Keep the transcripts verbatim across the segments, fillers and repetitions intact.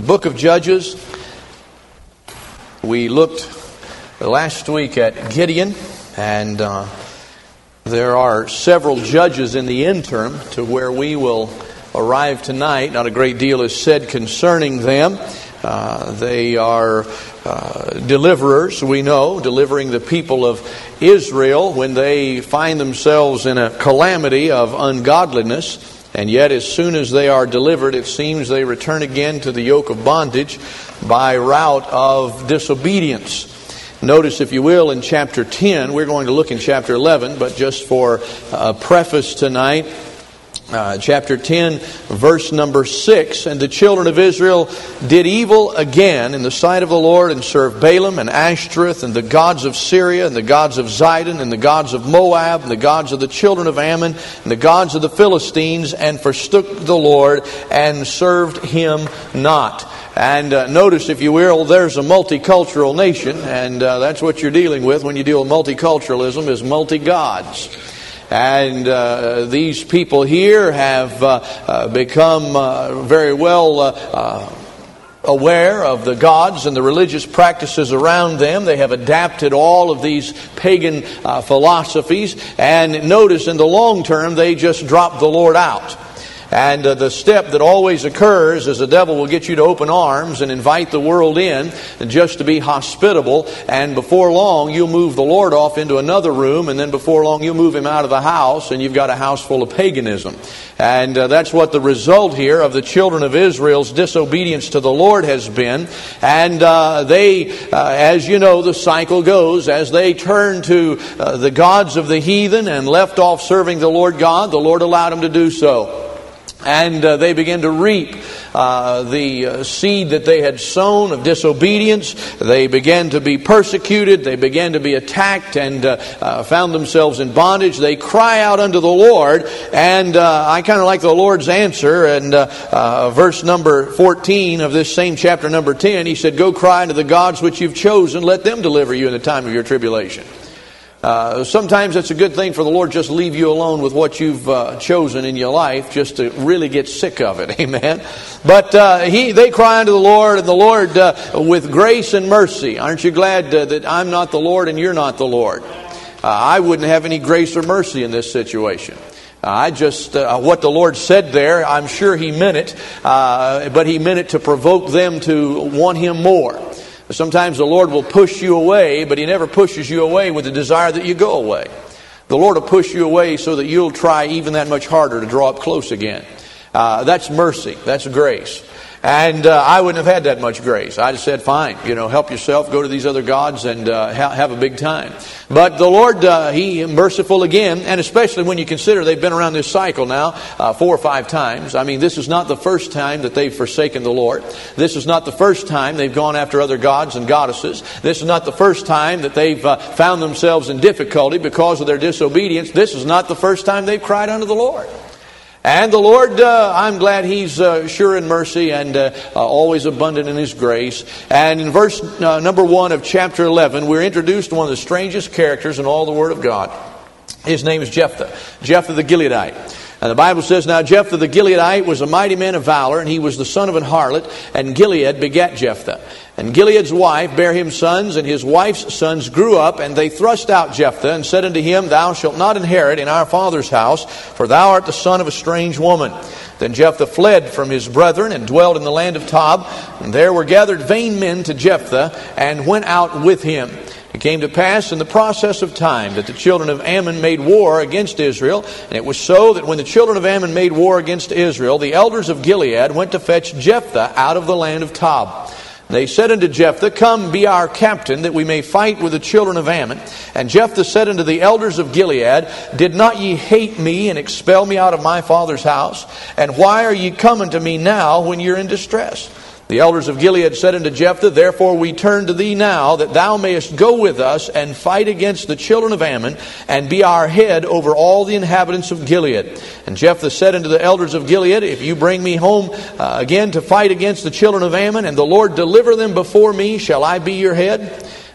book of Judges. We looked last week at Gideon, and uh, there are several judges in the interim to where we will arrive tonight. Not a great deal is said concerning them. Uh, they are uh, deliverers, we know, delivering the people of Israel when they find themselves in a calamity of ungodliness. And yet, as soon as they are delivered, it seems they return again to the yoke of bondage by route of disobedience. Notice, if you will, in chapter ten, we're going to look in chapter eleven, but just for a preface tonight, uh, chapter ten, verse number six, and the children of Israel did evil again in the sight of the Lord, and served Balaam and Ashtoreth and the gods of Syria and the gods of Zidon and the gods of Moab and the gods of the children of Ammon and the gods of the Philistines, and forsook the Lord and served him not. And uh, notice, if you will, there's a multicultural nation, and uh, that's what you're dealing with when you deal with multiculturalism, is multi-gods. And uh, these people here have uh, uh, become uh, very well uh, uh, aware of the gods and the religious practices around them. They have adapted all of these pagan uh, philosophies. And notice, in the long term, they just drop the Lord out. And uh, the step that always occurs is the devil will get you to open arms and invite the world in just to be hospitable. And before long, you'll move the Lord off into another room. And then before long, you'll move him out of the house. And you've got a house full of paganism. And uh, that's what the result here of the children of Israel's disobedience to the Lord has been. And uh, they, uh, as you know, the cycle goes. As they turned to uh, the gods of the heathen and left off serving the Lord God, the Lord allowed them to do so. And uh, they began to reap uh, the uh, seed that they had sown of disobedience. They began to be persecuted. They began to be attacked and uh, uh, found themselves in bondage. They cry out unto the Lord. And uh, I kind of like the Lord's answer. And uh, uh, verse number fourteen of this same chapter number ten, he said, "Go cry unto the gods which you've chosen. Let them deliver you in the time of your tribulation." Uh, sometimes it's a good thing for the Lord just leave you alone with what you've uh, chosen in your life, just to really get sick of it. Amen. But uh, he, they cry unto the Lord, and the Lord uh, with grace and mercy. Aren't you glad uh, that I'm not the Lord and you're not the Lord? Uh, I wouldn't have any grace or mercy in this situation. Uh, I just, uh, what the Lord said there, I'm sure He meant it, uh, but He meant it to provoke them to want Him more. Sometimes the Lord will push you away, but He never pushes you away with the desire that you go away. The Lord will push you away so that you'll try even that much harder to draw up close again. Uh, that's mercy. That's grace. And uh, I wouldn't have had that much grace. I'd have said, fine, you know, help yourself, go to these other gods and uh, ha- have a big time. But the Lord, uh, He merciful again, and especially when you consider they've been around this cycle now uh, four or five times. I mean, this is not the first time that they've forsaken the Lord. This is not the first time they've gone after other gods and goddesses. This is not the first time that they've uh, found themselves in difficulty because of their disobedience. This is not the first time they've cried unto the Lord. And the Lord, uh, I'm glad He's uh, sure in mercy and uh, uh, always abundant in His grace. And in verse uh, number one of chapter eleven, we're introduced to one of the strangest characters in all the Word of God. His name is Jephthah, Jephthah the Gileadite. And the Bible says, "Now Jephthah the Gileadite was a mighty man of valor, and he was the son of an harlot, and Gilead begat Jephthah. And Gilead's wife bare him sons, and his wife's sons grew up, and they thrust out Jephthah, and said unto him, Thou shalt not inherit in our father's house, for thou art the son of a strange woman. Then Jephthah fled from his brethren, and dwelt in the land of Tob, and there were gathered vain men to Jephthah, and went out with him. It came to pass in the process of time that the children of Ammon made war against Israel. And it was so that when the children of Ammon made war against Israel, the elders of Gilead went to fetch Jephthah out of the land of Tob. They said unto Jephthah, Come, be our captain, that we may fight with the children of Ammon. And Jephthah said unto the elders of Gilead, Did not ye hate me and expel me out of my father's house? And why are ye coming to me now when you're in distress? The elders of Gilead said unto Jephthah, Therefore we turn to thee now, that thou mayest go with us and fight against the children of Ammon, and be our head over all the inhabitants of Gilead. And Jephthah said unto the elders of Gilead, If you bring me home uh, again to fight against the children of Ammon, and the Lord deliver them before me, shall I be your head?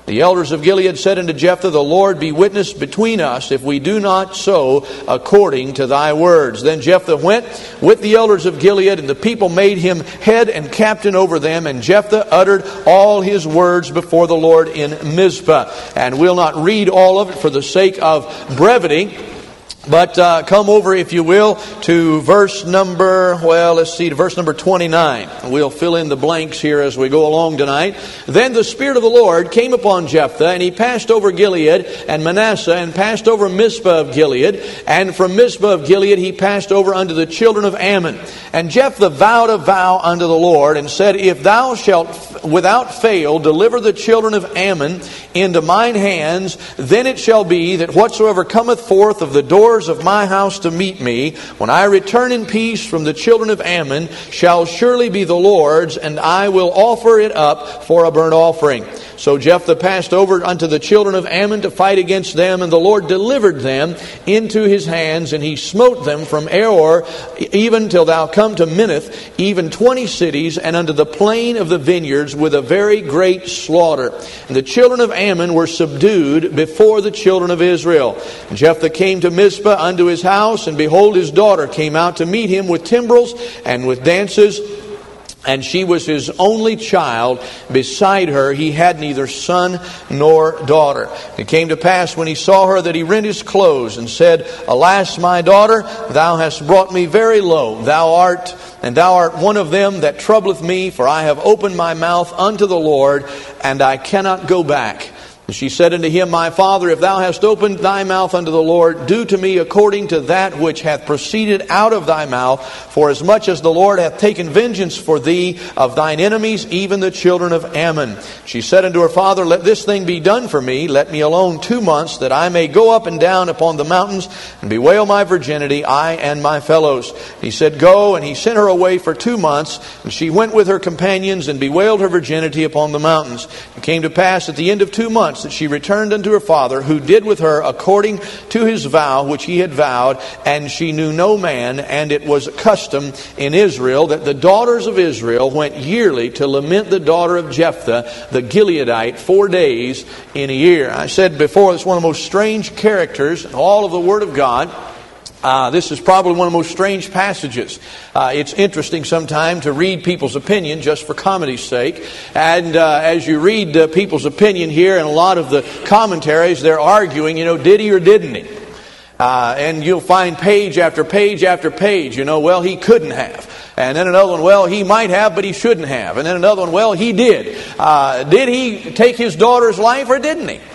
The elders of Gilead said unto Jephthah, The Lord be witness between us, if we do not so according to thy words. Then Jephthah went with the elders of Gilead, and the people made him head and captain over them. And Jephthah uttered all his words before the Lord in Mizpah. And we'll not read all of it for the sake of brevity. But uh, come over, if you will, to verse number, well, let's see, to verse number twenty-nine. We'll fill in the blanks here as we go along tonight. Then the Spirit of the Lord came upon Jephthah, and he passed over Gilead and Manasseh, and passed over Mizpah of Gilead. And from Mizpah of Gilead he passed over unto the children of Ammon. And Jephthah vowed a vow unto the Lord, and said, If thou shalt without fail deliver the children of Ammon into mine hands, then it shall be that whatsoever cometh forth of the door of my house to meet me, when I return in peace from the children of Ammon, shall surely be the Lord's, and I will offer it up for a burnt offering. So Jephthah passed over unto the children of Ammon to fight against them, and the Lord delivered them into his hands, and he smote them from Aroer even till thou come to Minnith, even twenty cities, and unto the plain of the vineyards, with a very great slaughter. And the children of Ammon were subdued before the children of Israel. And Jephthah came to Mizpah unto his house, and behold, his daughter came out to meet him with timbrels and with dances. And she was his only child. Beside her he had neither son nor daughter. It came to pass when he saw her that he rent his clothes and said, Alas, my daughter, thou hast brought me very low. Thou art, and thou art one of them that troubleth me, for I have opened my mouth unto the Lord, and I cannot go back. And she said unto him, My father, if thou hast opened thy mouth unto the Lord, do to me according to that which hath proceeded out of thy mouth. For as much as the Lord hath taken vengeance for thee of thine enemies, even the children of Ammon. She said unto her father, Let this thing be done for me. Let me alone two months, that I may go up and down upon the mountains, and bewail my virginity, I and my fellows. He said, Go, and he sent her away for two months. And she went with her companions, and bewailed her virginity upon the mountains. It came to pass at the end of two months, that she returned unto her father, who did with her according to his vow which he had vowed, and she knew no man. And it was a custom in Israel that the daughters of Israel went yearly to lament the daughter of Jephthah the Gileadite four days in a year. I said before, it's one of the most strange characters in all of the Word of God. Uh, this is probably one of the most strange passages. Uh, it's interesting sometimes to read people's opinion just for comedy's sake. And uh, as you read uh, people's opinion here and a lot of the commentaries, they're arguing, you know, did he or didn't he? Uh, and you'll find page after page after page, you know, well, he couldn't have. And then another one, well, he might have, but he shouldn't have. And then another one, well, he did. Uh, did he take his daughter's life or didn't he?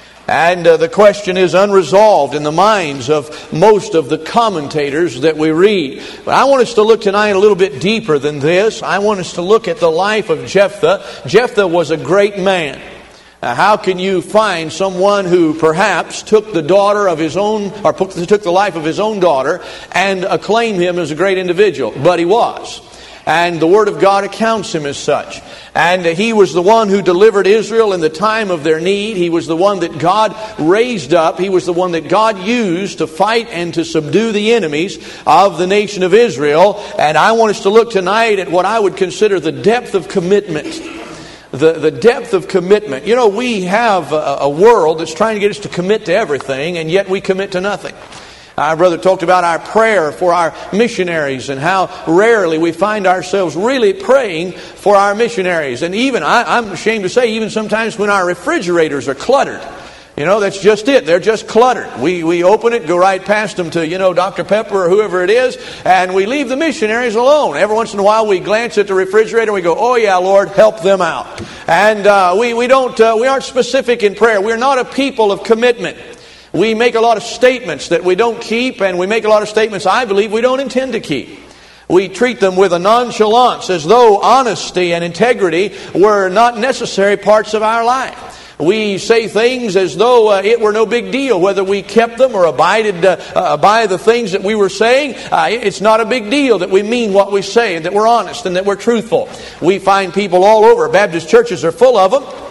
And uh, the question is unresolved in the minds of most of the commentators that we read. But I want us to look tonight a little bit deeper than this. I want us to look at the life of Jephthah. Jephthah was a great man. Now, how can you find someone who perhaps took the daughter of his own, or took the life of his own daughter, and acclaim him as a great individual? But he was. And the Word of God accounts him as such. And he was the one who delivered Israel in the time of their need. He was the one that God raised up. He was the one that God used to fight and to subdue the enemies of the nation of Israel. And I want us to look tonight at what I would consider the depth of commitment. The, the depth of commitment. You know, we have a, a world that's trying to get us to commit to everything, and yet we commit to nothing. Our brother talked about our prayer for our missionaries and how rarely we find ourselves really praying for our missionaries. And even, I, I'm ashamed to say, even sometimes when our refrigerators are cluttered, you know, that's just it. They're just cluttered. We we open it, go right past them to, you know, Doctor Pepper or whoever it is, and we leave the missionaries alone. Every once in a while we glance at the refrigerator and we go, oh yeah, Lord, help them out. And uh, we, we, don't, uh, we aren't specific in prayer. We're not a people of commitment. We make a lot of statements that we don't keep, and we make a lot of statements, I believe, we don't intend to keep. We treat them with a nonchalance as though honesty and integrity were not necessary parts of our life. We say things as though uh, it were no big deal, whether we kept them or abided uh, uh, by the things that we were saying. Uh, it's not a big deal that we mean what we say, and that we're honest and that we're truthful. We find people all over. Baptist churches are full of them.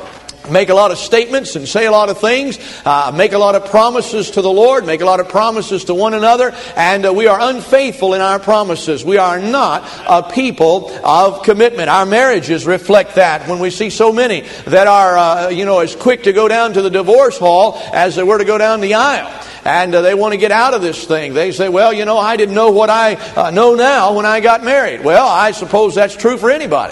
make a lot of statements and say a lot of things, uh, make a lot of promises to the Lord, make a lot of promises to one another, and uh, we are unfaithful in our promises. We are not a people of commitment. Our marriages reflect that. When we see so many that are, uh, you know, as quick to go down to the divorce hall as they were to go down the aisle. And uh, they want to get out of this thing. They say, well, you know, I didn't know what I uh, know now when I got married. Well, I suppose that's true for anybody.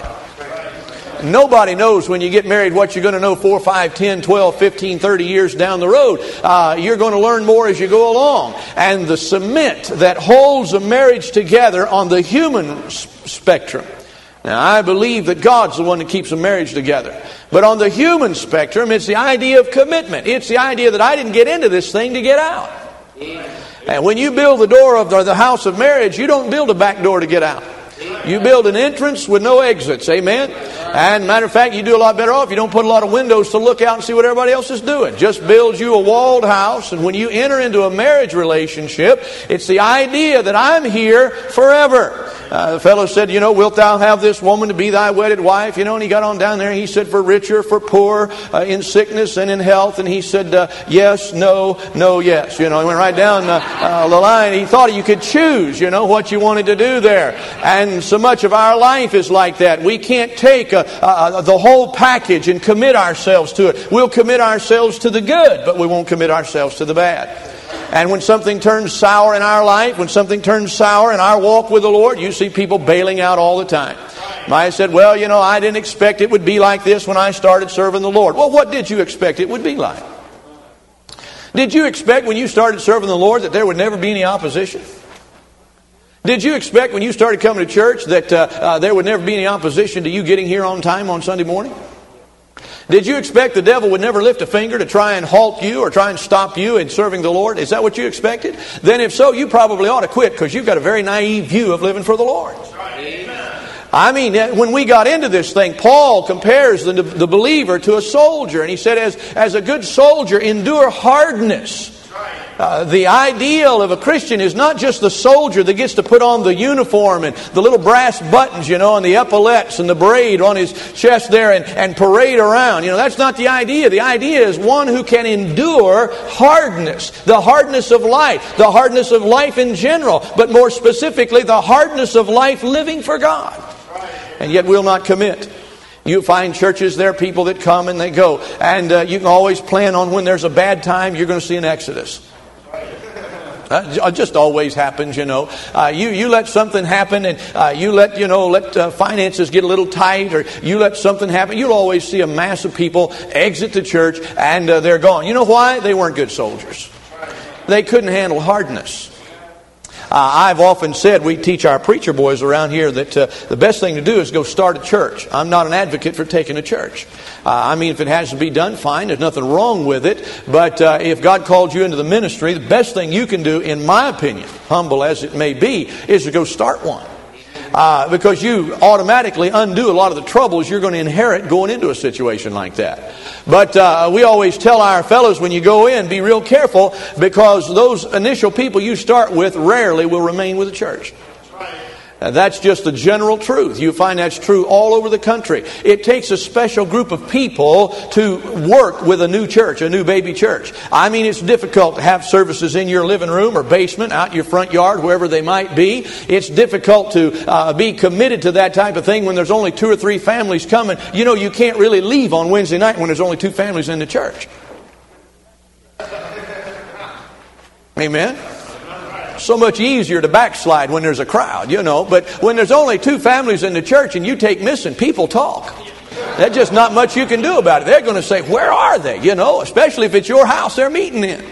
Nobody knows when you get married what you're going to know four, five, ten, twelve, fifteen, thirty years down the road. Uh, you're going to learn more as you go along. And the cement that holds a marriage together on the human s- spectrum. Now, I believe that God's the one that keeps a marriage together. But on the human spectrum, it's the idea of commitment. It's the idea that I didn't get into this thing to get out. And when you build the door of the, the house of marriage, you don't build a back door to get out. You build an entrance with no exits. Amen? And matter of fact, you do a lot better off. You don't put a lot of windows to look out and see what everybody else is doing. Just build you a walled house. And when you enter into a marriage relationship, it's the idea that I'm here forever. Uh, the fellow said, you know, wilt thou have this woman to be thy wedded wife? You know, and he got on down there. He said, for richer, for poor, uh, in sickness and in health. And he said, uh, yes, no, no, yes. You know, he went right down uh, uh, the line. He thought you could choose, you know, what you wanted to do there. And so much of our life is like that. We can't take uh, uh, the whole package and commit ourselves to it. We'll commit ourselves to the good, but we won't commit ourselves to the bad. And when something turns sour in our life, when something turns sour in our walk with the Lord, you see people bailing out all the time. Maya said, well, you know, I didn't expect it would be like this when I started serving the Lord. Well, what did you expect it would be like? Did you expect when you started serving the Lord that there would never be any opposition? Did you expect when you started coming to church that uh, uh, there would never be any opposition to you getting here on time on Sunday morning? Did you expect the devil would never lift a finger to try and halt you or try and stop you in serving the Lord? Is that what you expected? Then if so, you probably ought to quit because you've got a very naive view of living for the Lord. Amen. I mean, when we got into this thing, Paul compares the, the believer to a soldier. And he said, as, as a good soldier, endure hardness. Uh, the ideal of a Christian is not just the soldier that gets to put on the uniform and the little brass buttons, you know, and the epaulets and the braid on his chest there and, and parade around. You know, that's not the idea. The idea is one who can endure hardness, the hardness of life, the hardness of life in general, but more specifically, the hardness of life living for God. And yet will not commit. You find churches, there are people that come and they go. And uh, you can always plan on when there's a bad time, you're going to see an exodus. Uh, it just always happens, you know. Uh, you you let something happen, and uh, you let you know let uh, finances get a little tight, or you let something happen. You'll always see a mass of people exit the church, and uh, they're gone. You know why? They weren't good soldiers. They couldn't handle hardness. Uh, I've often said, we teach our preacher boys around here that uh, the best thing to do is go start a church. I'm not an advocate for taking a church. Uh, I mean, if it has to be done, fine. There's nothing wrong with it. But uh, if God called you into the ministry, the best thing you can do, in my opinion, humble as it may be, is to go start one. Uh, because you automatically undo a lot of the troubles you're going to inherit going into a situation like that. But uh, we always tell our fellows when you go in, be real careful, because those initial people you start with rarely will remain with the church. And that's just the general truth. You find that's true all over the country. It takes a special group of people to work with a new church, a new baby church. I mean, it's difficult to have services in your living room or basement, out in your front yard, wherever they might be. It's difficult to uh, be committed to that type of thing when there's only two or three families coming. You know, you can't really leave on Wednesday night when there's only two families in the church. Amen? So much easier to backslide when there's a crowd, you know. But when there's only two families in the church and you take missing, people talk. There's just not much you can do about it. They're going to say, where are they? You know, especially if it's your house they're meeting in.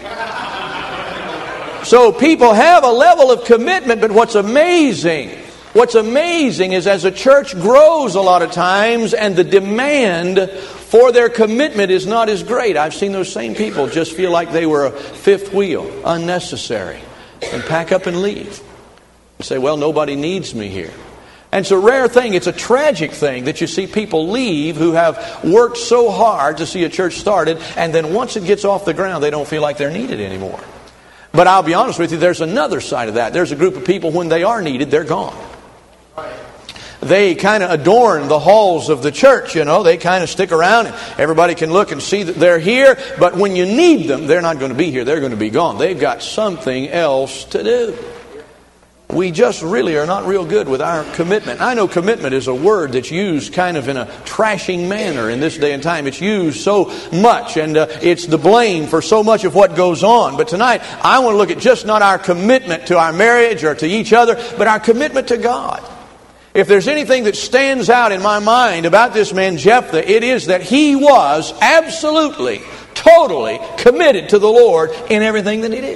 So people have a level of commitment, but what's amazing, what's amazing is as a church grows a lot of times and the demand for their commitment is not as great. I've seen those same people just feel like they were a fifth wheel, unnecessary. And pack up and leave. You say, well, nobody needs me here. And it's a rare thing. It's a tragic thing that you see people leave who have worked so hard to see a church started, and then once it gets off the ground, they don't feel like they're needed anymore. But I'll be honest with you, there's another side of that. There's a group of people, when they are needed, they're gone. they kind of adorn the halls of the church, you know. They kind of stick around and everybody can look and see that they're here. But when you need them, they're not going to be here. They're going to be gone. They've got something else to do. We just really are not real good with our commitment. I know commitment is a word that's used kind of in a trashing manner in this day and time. It's used so much, and uh, it's the blame for so much of what goes on. But tonight, I want to look at just not our commitment to our marriage or to each other, but our commitment to God. If there's anything that stands out in my mind about this man Jephthah, it is that he was absolutely, totally committed to the Lord in everything that he did.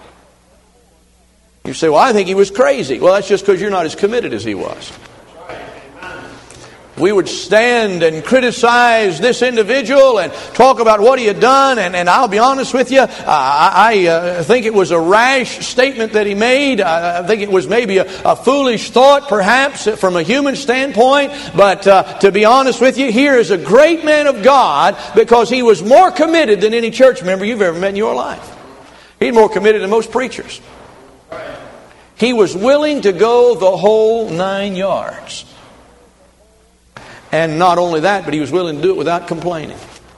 You say, well, I think he was crazy. Well, that's just because you're not as committed as he was. We would stand and criticize this individual and talk about what he had done. And, and I'll be honest with you, uh, I uh, think it was a rash statement that he made. I, I think it was maybe a, a foolish thought, perhaps, from a human standpoint. But uh, to be honest with you, here is a great man of God because he was more committed than any church member you've ever met in your life. He's more committed than most preachers. He was willing to go the whole nine yards. And not only that, but he was willing to do it without complaining.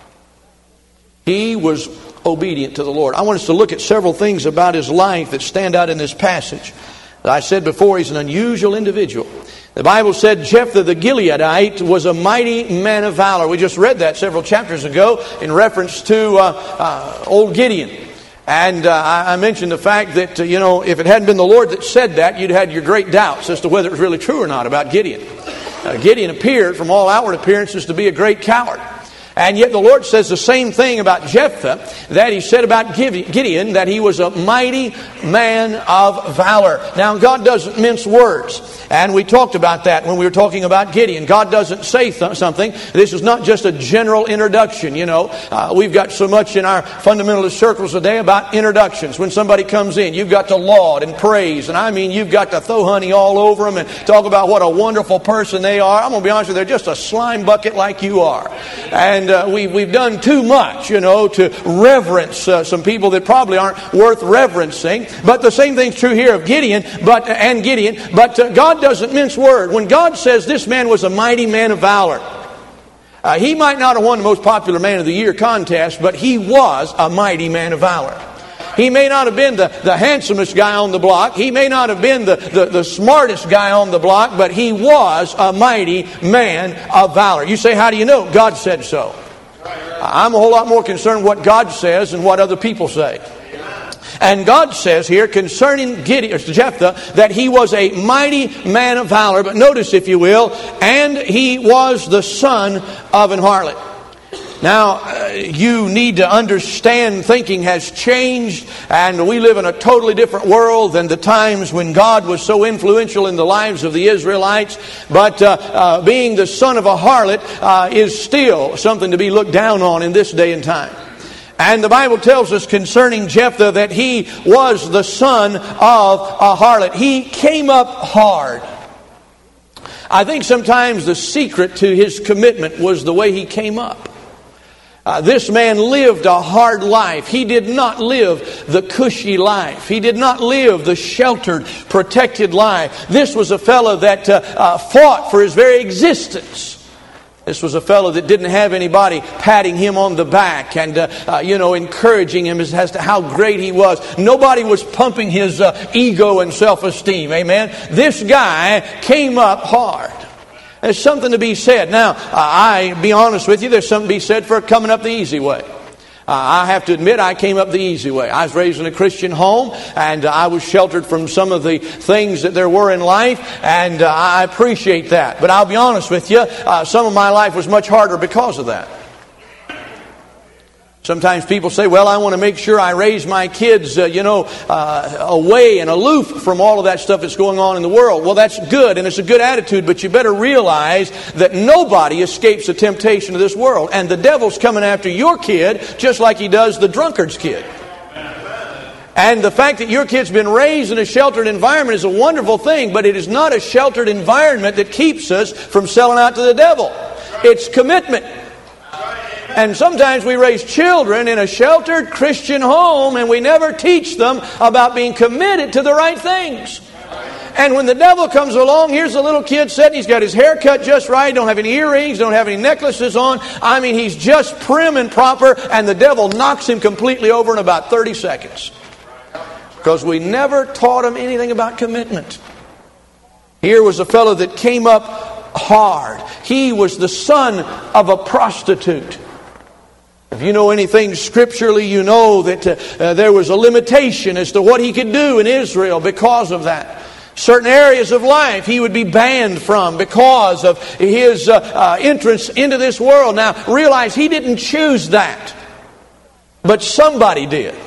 He was obedient to the Lord. I want us to look at several things about his life that stand out in this passage. As I said before, he's an unusual individual. The Bible said Jephthah the Gileadite was a mighty man of valor. We just read that several chapters ago in reference to uh, uh, old Gideon. And uh, I mentioned the fact that, uh, you know, if it hadn't been the Lord that said that, you'd had your great doubts as to whether it was really true or not about Gideon. Uh, Gideon appeared, from all outward appearances, to be a great coward. And yet the Lord says the same thing about Jephthah that he said about Gideon, that he was a mighty man of valor. Now, God doesn't mince words. And we talked about that when we were talking about Gideon. God doesn't say th- something. This is not just a general introduction, you know. Uh, we've got so much in our fundamentalist circles today about introductions. When somebody comes in, you've got to laud and praise. And I mean, you've got to throw honey all over them and talk about what a wonderful person they are. I'm going to be honest with you, they're just a slime bucket like you are. And uh, we, we've done too much, you know, to reverence uh, some people that probably aren't worth reverencing. But the same thing's true here of Gideon but and Gideon. But uh, God doesn't mince word. When God says this man was a mighty man of valor, uh, he might not have won the most popular man of the year contest, but he was a mighty man of valor. He may not have been the, the handsomest guy on the block. He may not have been the, the, the smartest guy on the block, but he was a mighty man of valor. You say, how do you know? God said so. I'm a whole lot more concerned what God says than what other people say. And God says here concerning Gideon, or Jephthah, that he was a mighty man of valor. But notice, if you will, and he was the son of an harlot. Now, uh, you need to understand thinking has changed, and we live in a totally different world than the times when God was so influential in the lives of the Israelites. But uh, uh, being the son of a harlot uh, is still something to be looked down on in this day and time. And the Bible tells us concerning Jephthah that he was the son of a harlot. He came up hard. I think sometimes the secret to his commitment was the way he came up. Uh, this man lived a hard life. He did not live the cushy life. He did not live the sheltered, protected life. This was a fellow that uh, uh, fought for his very existence. This was a fellow that didn't have anybody patting him on the back and, uh, uh, you know, encouraging him as, as to how great he was. Nobody was pumping his uh, ego and self-esteem. Amen. This guy came up hard. There's something to be said. Now, uh, I be honest with you, there's something to be said for coming up the easy way. Uh, I have to admit, I came up the easy way. I was raised in a Christian home, and uh, I was sheltered from some of the things that there were in life, and uh, I appreciate that. But I'll be honest with you, uh, some of my life was much harder because of that. Sometimes people say, well, I want to make sure I raise my kids, uh, you know, uh, away and aloof from all of that stuff that's going on in the world. Well, that's good, and it's a good attitude, but you better realize that nobody escapes the temptation of this world. And the devil's coming after your kid just like he does the drunkard's kid. And the fact that your kid's been raised in a sheltered environment is a wonderful thing, but it is not a sheltered environment that keeps us from selling out to the devil. It's commitment. And sometimes we raise children in a sheltered Christian home and we never teach them about being committed to the right things. And when the devil comes along, here's a little kid sitting. He's got his hair cut just right. Don't have any earrings. Don't have any necklaces on. I mean, he's just prim and proper. And the devil knocks him completely over in about thirty seconds. Because we never taught him anything about commitment. Here was a fellow that came up hard. He was the son of a prostitute. If you know anything scripturally, you know that uh, uh, there was a limitation as to what he could do in Israel because of that. Certain areas of life he would be banned from because of his uh, uh, entrance into this world. Now, realize he didn't choose that, but somebody did.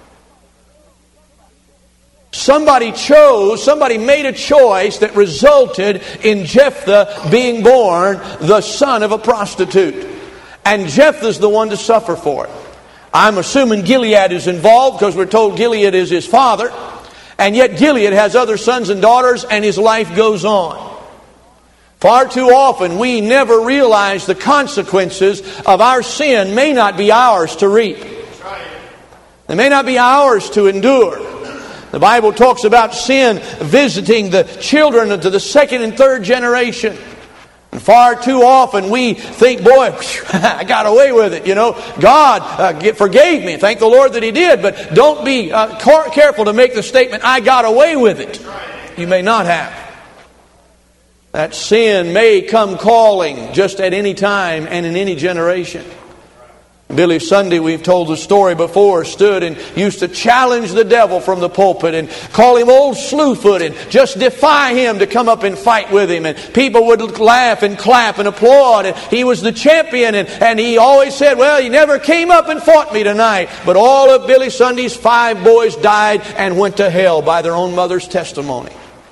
Somebody chose, somebody made a choice that resulted in Jephthah being born the son of a prostitute. And Jephthah's the one to suffer for it. I'm assuming Gilead is involved because we're told Gilead is his father. And yet Gilead has other sons and daughters and his life goes on. Far too often we never realize the consequences of our sin may not be ours to reap. They may not be ours to endure. The Bible talks about sin visiting the children into the second and third generation. And far too often we think, boy, I got away with it. You know, God uh, forgave me. Thank the Lord that He did. But don't be uh, careful to make the statement, I got away with it. You may not have. That sin may come calling just at any time and in any generation. Billy Sunday, we've told the story before, stood and used to challenge the devil from the pulpit and call him old slewfoot and just defy him to come up and fight with him. And people would laugh and clap and applaud. And he was the champion. And, and he always said, well, he never came up and fought me tonight. But all of Billy Sunday's five boys died and went to hell by their own mother's testimony.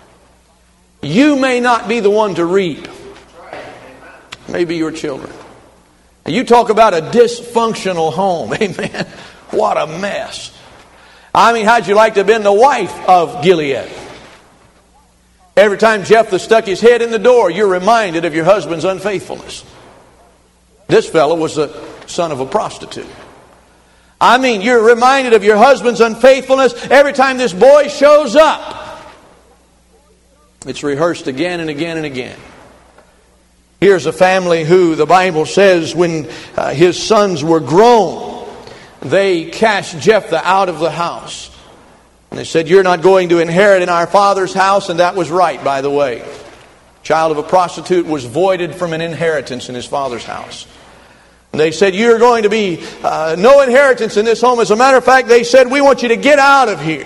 You may not be the one to reap. Maybe your children. You talk about a dysfunctional home. Amen. What a mess. I mean, how'd you like to have been the wife of Gilead? Every time Jephthah stuck his head in the door, you're reminded of your husband's unfaithfulness. This fellow was the son of a prostitute. I mean, you're reminded of your husband's unfaithfulness every time this boy shows up. It's rehearsed again and again and again. Here's a family who the Bible says when uh, his sons were grown, they cast Jephthah out of the house. And they said, you're not going to inherit in our father's house. And that was right, by the way. Child of a prostitute was voided from an inheritance in his father's house. And they said, you're going to be uh, no inheritance in this home. As a matter of fact, they said, we want you to get out of here.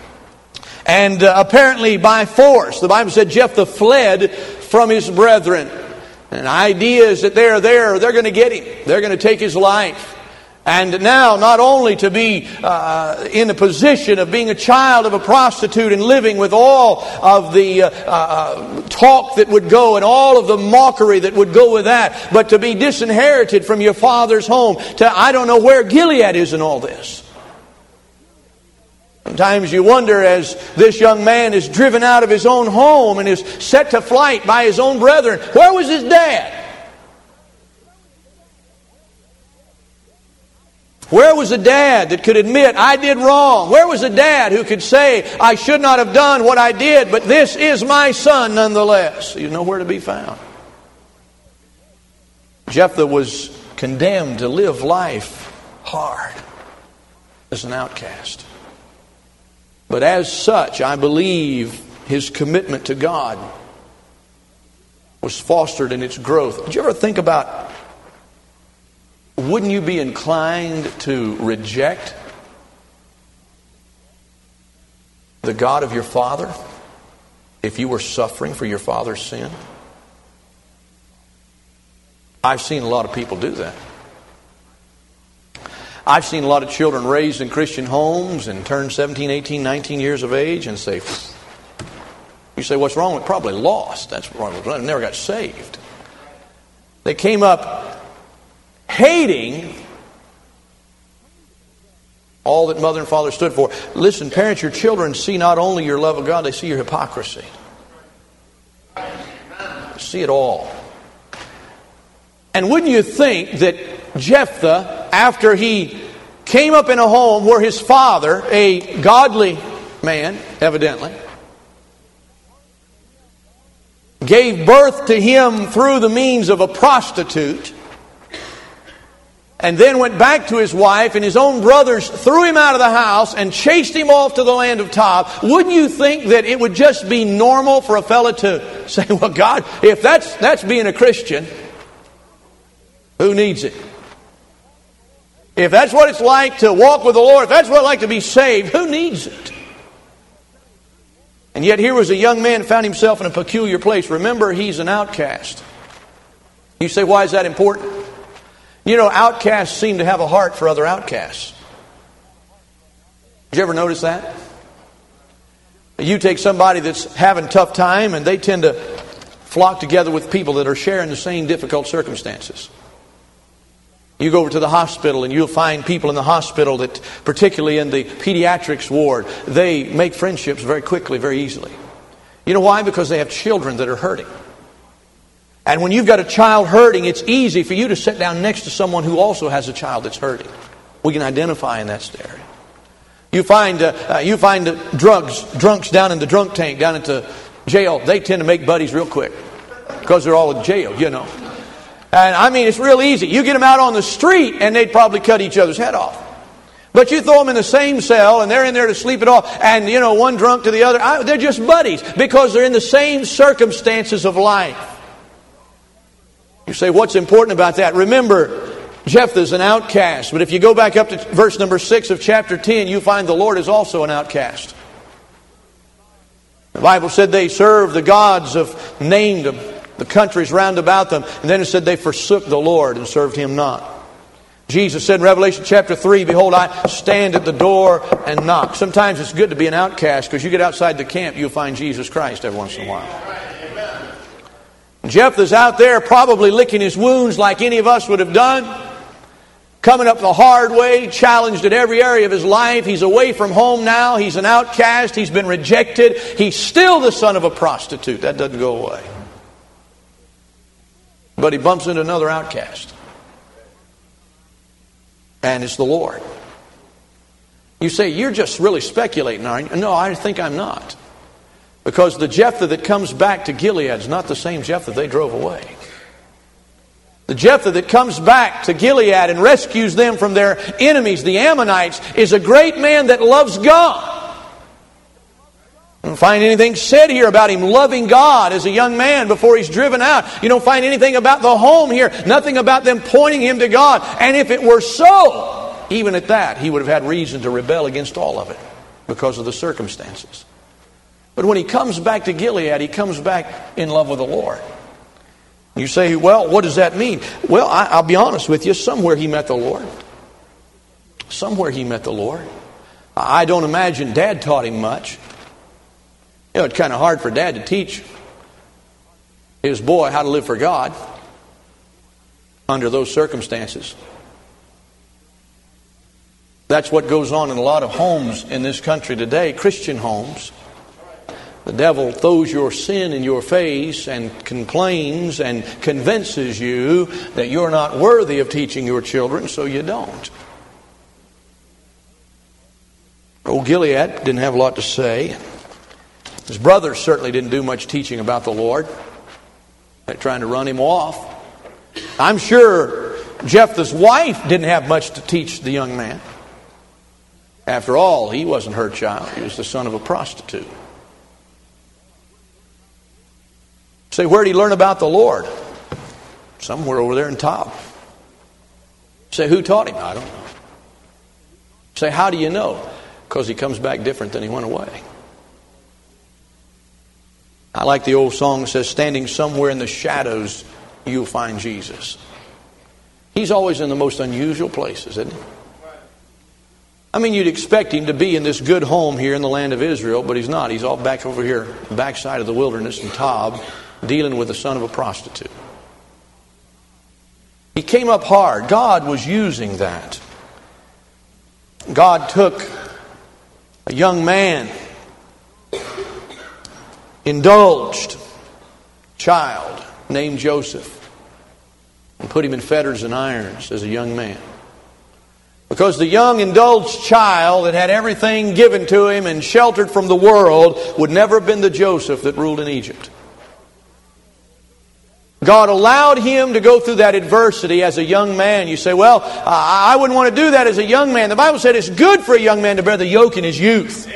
And uh, apparently by force, the Bible said Jephthah fled from his brethren. And the idea is that they're there, they're going to get him. They're going to take his life. And now, not only to be uh, in a position of being a child of a prostitute and living with all of the uh, uh, talk that would go and all of the mockery that would go with that, but to be disinherited from your father's home. To I don't know where Gilead is in all this. Sometimes you wonder, as this young man is driven out of his own home and is set to flight by his own brethren, where was his dad? Where was a dad that could admit, I did wrong? Where was a dad who could say, I should not have done what I did, but this is my son nonetheless? He's nowhere to be found. Jephthah was condemned to live life hard as an outcast. But as such, I believe his commitment to God was fostered in its growth. Did you ever think about, wouldn't you be inclined to reject the God of your father if you were suffering for your father's sin? I've seen a lot of people do that. I've seen a lot of children raised in Christian homes and turn seventeen, eighteen, nineteen years of age and say, you say, what's wrong with it? Probably lost. That's wrong with it. Never got saved. They came up hating all that mother and father stood for. Listen, parents, your children see not only your love of God, they see your hypocrisy. They see it all. And wouldn't you think that Jephthah, after he came up in a home where his father, a godly man, evidently, gave birth to him through the means of a prostitute, and then went back to his wife, and his own brothers threw him out of the house and chased him off to the land of Tob, wouldn't you think that it would just be normal for a fella to say, well, God, if that's that's being a Christian, who needs it? If that's what it's like to walk with the Lord, if that's what it's like to be saved, who needs it? And yet here was a young man who found himself in a peculiar place. Remember, he's an outcast. You say, why is that important? You know, outcasts seem to have a heart for other outcasts. Did you ever notice that? You take somebody that's having a tough time and they tend to flock together with people that are sharing the same difficult circumstances. You go over to the hospital and you'll find people in the hospital that, particularly in the pediatrics ward, they make friendships very quickly, very easily. You know why? Because they have children that are hurting. And when you've got a child hurting, it's easy for you to sit down next to someone who also has a child that's hurting. We can identify in that area. You find uh, uh, you find uh, drugs, drunks down in the drunk tank, down at the jail. They tend to make buddies real quick because they're all in jail, you know. And I mean, it's real easy. You get them out on the street and they'd probably cut each other's head off. But you throw them in the same cell and they're in there to sleep it off. And, you know, one drunk to the other. I, they're just buddies because they're in the same circumstances of life. You say, what's important about that? Remember, Jephthah's an outcast. But if you go back up to verse number six of chapter ten, you find the Lord is also an outcast. The Bible said they served the gods of named them, the countries round about them. And then it said they forsook the Lord and served Him not. Jesus said in Revelation chapter three, behold, I stand at the door and knock. Sometimes it's good to be an outcast because you get outside the camp, you'll find Jesus Christ every once in a while. Jephthah's out there probably licking his wounds like any of us would have done. Coming up the hard way, challenged in every area of his life. He's away from home now. He's an outcast. He's been rejected. He's still the son of a prostitute. That doesn't go away. But he bumps into another outcast. And it's the Lord. You say, you're just really speculating, aren't you? No, I think I'm not. Because the Jephthah that comes back to Gilead is not the same Jephthah they drove away. The Jephthah that comes back to Gilead and rescues them from their enemies, the Ammonites, is a great man that loves God. You don't find anything said here about him loving God as a young man before he's driven out. You don't find anything about the home here. Nothing about them pointing him to God. And if it were so, even at that, he would have had reason to rebel against all of it because of the circumstances. But when he comes back to Gilead, he comes back in love with the Lord. You say, well, what does that mean? Well, I, I'll be honest with you. Somewhere he met the Lord. Somewhere he met the Lord. I don't imagine Dad taught him much. You know, it's kind of hard for Dad to teach his boy how to live for God under those circumstances. That's what goes on in a lot of homes in this country today, Christian homes. The devil throws your sin in your face and complains and convinces you that you're not worthy of teaching your children, so you don't. Old Gilead didn't have a lot to say. His brothers certainly didn't do much teaching about the Lord. They're trying to run him off. I'm sure Jephthah's wife didn't have much to teach the young man. After all, he wasn't her child. He was the son of a prostitute. Say, where did he learn about the Lord? Somewhere over there in Tob. Say, who taught him? I don't know. Say, how do you know? Because he comes back different than he went away. I like the old song that says, standing somewhere in the shadows, you'll find Jesus. He's always in the most unusual places, isn't he? I mean, you'd expect him to be in this good home here in the land of Israel, but he's not. He's all back over here, backside of the wilderness in Tob, dealing with the son of a prostitute. He came up hard. God was using that. God took a young man, indulged child named Joseph, and put him in fetters and irons as a young man. Because the young indulged child that had everything given to him and sheltered from the world would never have been the Joseph that ruled in Egypt. God allowed him to go through that adversity as a young man. You say, well, I wouldn't want to do that as a young man. The Bible said it's good for a young man to bear the yoke in his youth.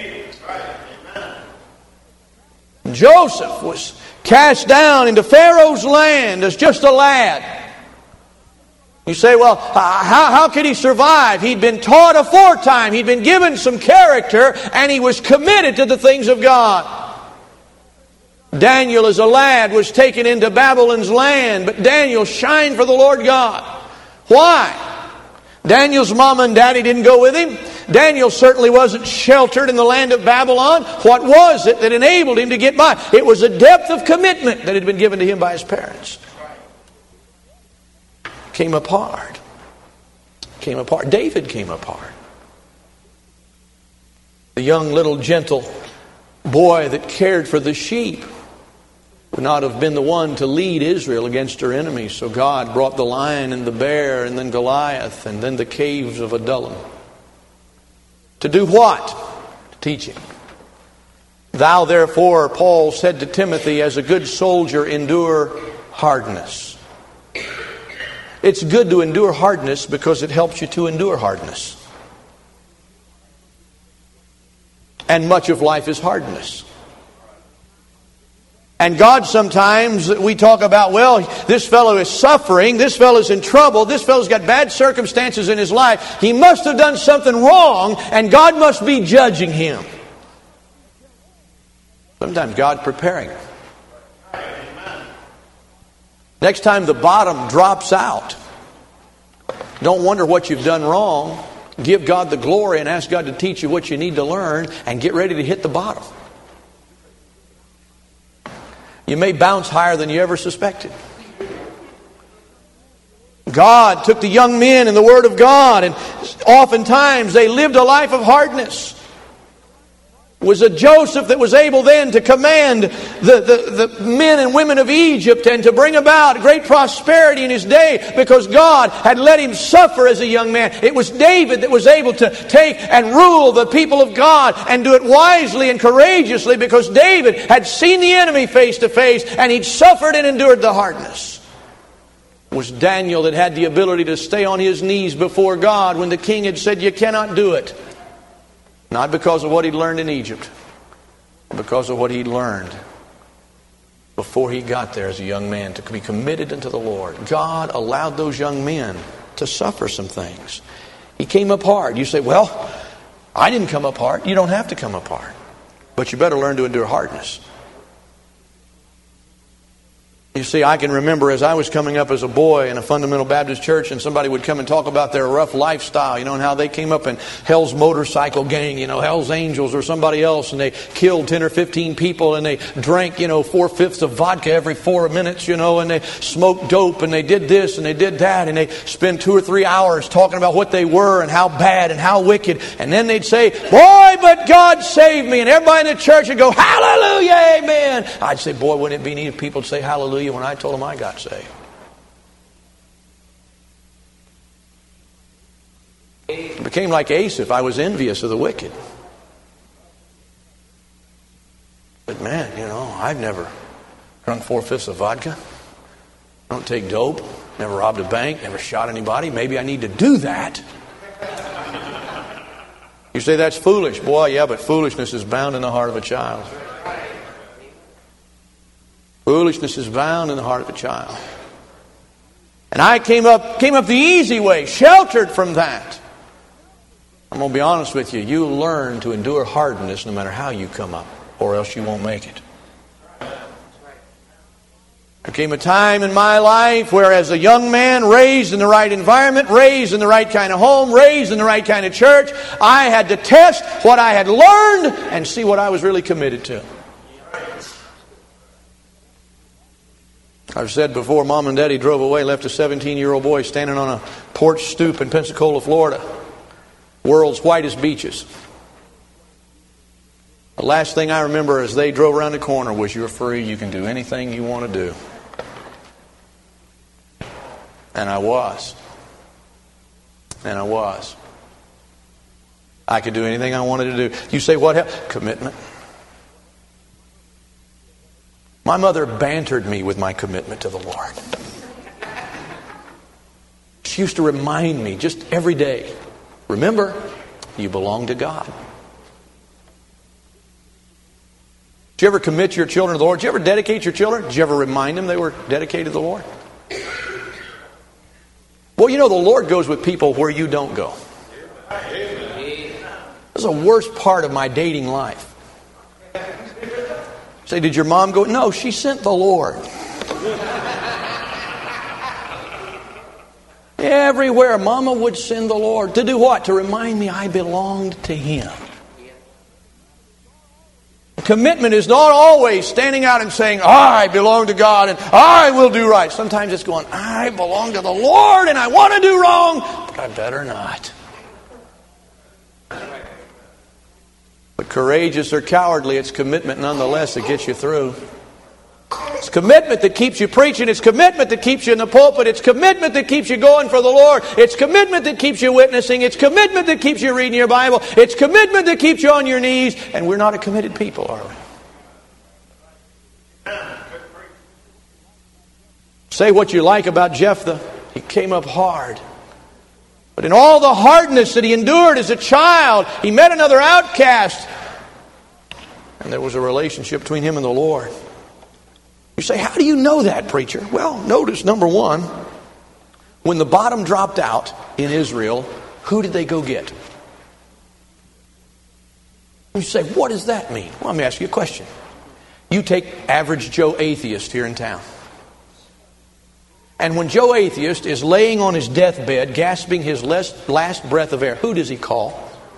Joseph was cast down into Pharaoh's land as just a lad. You say, well, how, how could he survive? He'd been taught aforetime. He'd been given some character, and he was committed to the things of God. Daniel as a lad was taken into Babylon's land, but Daniel shined for the Lord God. Why? Daniel's mom and daddy didn't go with him. Daniel certainly wasn't sheltered in the land of Babylon. What was it that enabled him to get by? It was a depth of commitment that had been given to him by his parents. Came apart. Came apart. David came apart. The young little gentle boy that cared for the sheep would not have been the one to lead Israel against her enemies. So God brought the lion and the bear and then Goliath and then the caves of Adullam. To do what? To teach him. Thou therefore, Paul said to Timothy, as a good soldier, endure hardness. It's good to endure hardness because it helps you to endure hardness. And much of life is hardness. And God sometimes, we talk about, well, this fellow is suffering, this fellow's in trouble, this fellow's got bad circumstances in his life. He must have done something wrong, and God must be judging him. Sometimes God's preparing him. Next time the bottom drops out, don't wonder what you've done wrong. Give God the glory and ask God to teach you what you need to learn, and get ready to hit the bottom. You may bounce higher than you ever suspected. God took the young men in the Word of God, and oftentimes they lived a life of hardness. It was a Joseph that was able then to command the, the, the men and women of Egypt and to bring about great prosperity in his day because God had let him suffer as a young man. It was David that was able to take and rule the people of God and do it wisely and courageously because David had seen the enemy face to face and he'd suffered and endured the hardness. It was Daniel that had the ability to stay on his knees before God when the king had said, "You cannot do it." Not because of what he'd learned in Egypt, but because of what he'd learned before he got there as a young man to be committed unto the Lord. God allowed those young men to suffer some things. He came apart. You say, well, I didn't come apart. You don't have to come apart. But you better learn to endure hardness. You see, I can remember as I was coming up as a boy in a fundamental Baptist church and somebody would come and talk about their rough lifestyle, you know, and how they came up in Hell's Motorcycle Gang, you know, Hell's Angels or somebody else, and they killed ten or fifteen people and they drank, you know, four-fifths of vodka every four minutes, you know, and they smoked dope and they did this and they did that, and they spend two or three hours talking about what they were and how bad and how wicked, and then they'd say, "Boy, but God saved me," and everybody in the church would go, "Hallelujah, amen." I'd say, boy, wouldn't it be neat if people would say hallelujah when I told them I got saved? It became like Asaph. I was envious of the wicked. But man, you know, I've never drunk four-fifths of vodka. I don't take dope. Never robbed a bank. Never shot anybody. Maybe I need to do that. You say that's foolish. Boy, yeah, but foolishness is bound in the heart of a child. Foolishness is bound in the heart of a child. And I came up came up the easy way, sheltered from that. I'm going to be honest with you. You learn to endure hardness no matter how you come up, or else you won't make it. There came a time in my life where as a young man, raised in the right environment, raised in the right kind of home, raised in the right kind of church, I had to test what I had learned and see what I was really committed to. I've said before, Mom and Daddy drove away, left a seventeen-year-old boy standing on a porch stoop in Pensacola, Florida. World's whitest beaches. The last thing I remember as they drove around the corner was, "You're free, you can do anything you want to do." And I was. And I was. I could do anything I wanted to do. You say, what happened? Commitment. My mother bantered me with my commitment to the Lord. She used to remind me just every day, remember, you belong to God. Did you ever commit your children to the Lord? Did you ever dedicate your children? Did you ever remind them they were dedicated to the Lord? Well, you know, the Lord goes with people where you don't go. This is the worst part of my dating life. Say, did your mom go? No, she sent the Lord. Everywhere, Mama would send the Lord. To do what? To remind me I belonged to Him. Commitment is not always standing out and saying, I belong to God and I will do right. Sometimes it's going, I belong to the Lord and I want to do wrong, but I better not. But courageous or cowardly, it's commitment nonetheless that gets you through. It's commitment that keeps you preaching. It's commitment that keeps you in the pulpit. It's commitment that keeps you going for the Lord. It's commitment that keeps you witnessing. It's commitment that keeps you reading your Bible. It's commitment that keeps you on your knees. And we're not a committed people, are we? Say what you like about Jephthah. He came up hard. But in all the hardness that he endured as a child, he met another outcast. And there was a relationship between him and the Lord. You say, how do you know that, preacher? Well, notice, number one, when the bottom dropped out in Israel, who did they go get? You say, what does that mean? Well, let me ask you a question. You take average Joe Atheist here in town. And when Joe Atheist is laying on his deathbed, gasping his last breath of air, who does he call?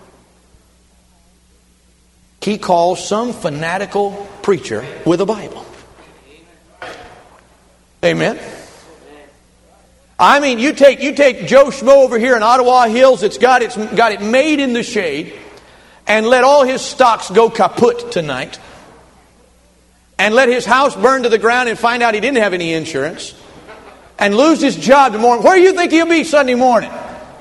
He calls some fanatical preacher with a Bible. Amen. I mean, you take you take Joe Schmo over here in Ottawa Hills. It's got it's got it made in the shade, and let all his stocks go kaput tonight, and let his house burn to the ground, and find out he didn't have any insurance. And lose his job tomorrow. Where do you think he'll be Sunday morning?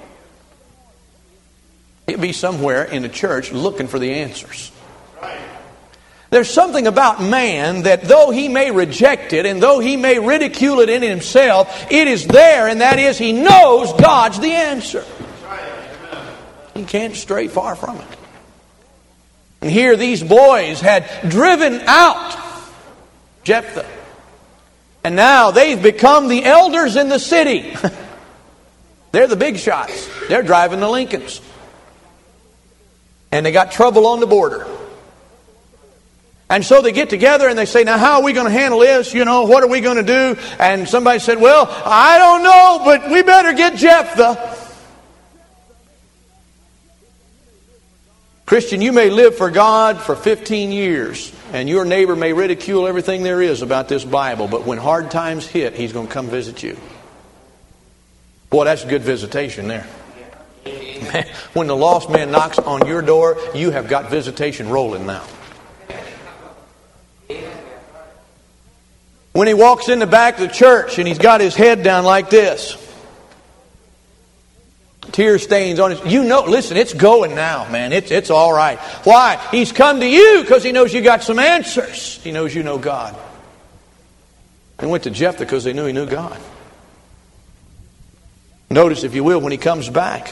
He'll be somewhere in the church looking for the answers. There's something about man that though he may reject it and though he may ridicule it in himself, it is there, and that is he knows God's the answer. He can't stray far from it. And here these boys had driven out Jephthah. And now they've become the elders in the city. They're the big shots. They're driving the Lincolns. And they got trouble on the border. And so they get together and they say, now how are we going to handle this? You know, what are we going to do? And somebody said, well, I don't know, but we better get Jephthah. Christian, you may live for God for fifteen years, and your neighbor may ridicule everything there is about this Bible, but when hard times hit, he's going to come visit you. Boy, that's good visitation there. Man, when the lost man knocks on your door, you have got visitation rolling now. When he walks in the back of the church and he's got his head down like this, tear stains on his... You know, listen, it's going now, man. It's, it's all right. Why? He's come to you because he knows you got some answers. He knows you know God. They went to Jephthah because they knew he knew God. Notice, if you will, when he comes back,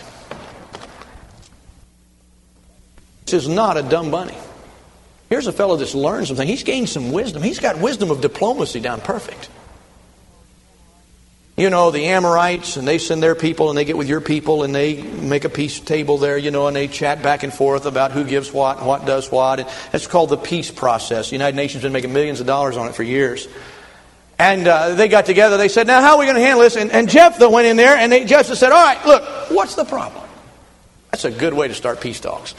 this is not a dumb bunny. Here's a fellow that's learned something. He's gained some wisdom. He's got wisdom of diplomacy down perfect. You know, the Amorites, and they send their people, and they get with your people, and they make a peace table there, you know, and they chat back and forth about who gives what and what does what. And it's called the peace process. The United Nations has been making millions of dollars on it for years. And uh, they got together. They said, now, how are we going to handle this? And, and Jephthah went in there, and they, Jephthah said, all right, look, what's the problem? That's a good way to start peace talks.